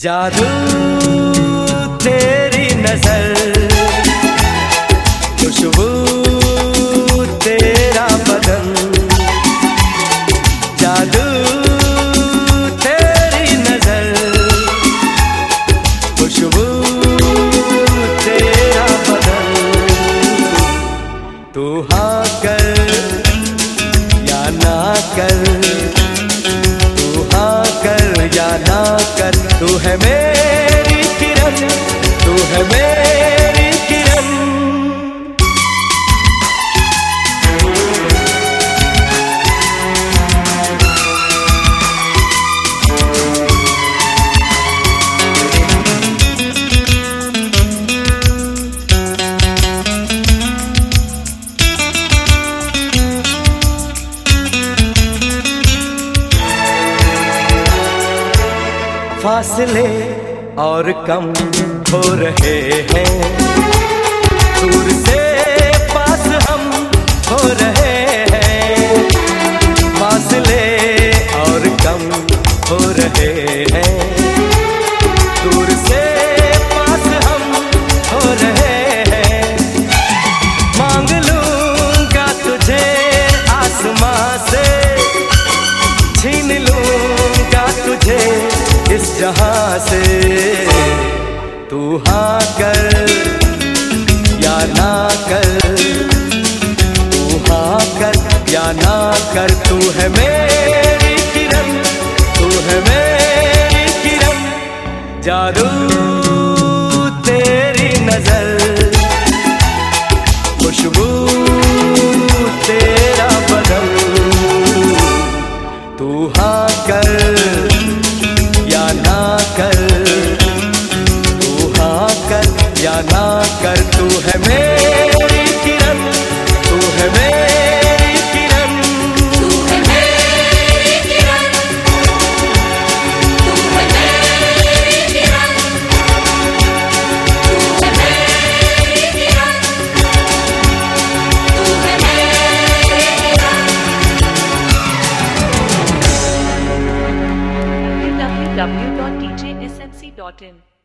जादू तेरी नजर, खुशबू तेरा बदन, जादू तेरी नजर, खुशबू तेरा बदन। तू हाँ कर या ना कर, तू हाँ कर या ना कर, तू है मेरी किरण, तू है मेरी किरण। फासले और कम हो रहे हैं, दूर से पास हम हो रहे हैं। फासले और कम हो रहे हैं, दूर से पास हम हो रहे हैं। मांग लूंगा तुझे आसमां से, छीन लूंगा तुझे इस जहां से। तू हाँ कर या ना कर, तू हाँ कर या ना कर, तू है मेरी किरण, तू है मेरी किरण। जादू तेरी नजर, खुशबू तेरा बदन, तू हाँ कर या ना कर, तू हाँ कर या ना कर, तू है मेरी किरण, तू है मेरी किरण, तू है मेरी किरण, तू है मेरी किरण, तू है मेरी किरण, तू है मेरी किरण। www.djsmc.in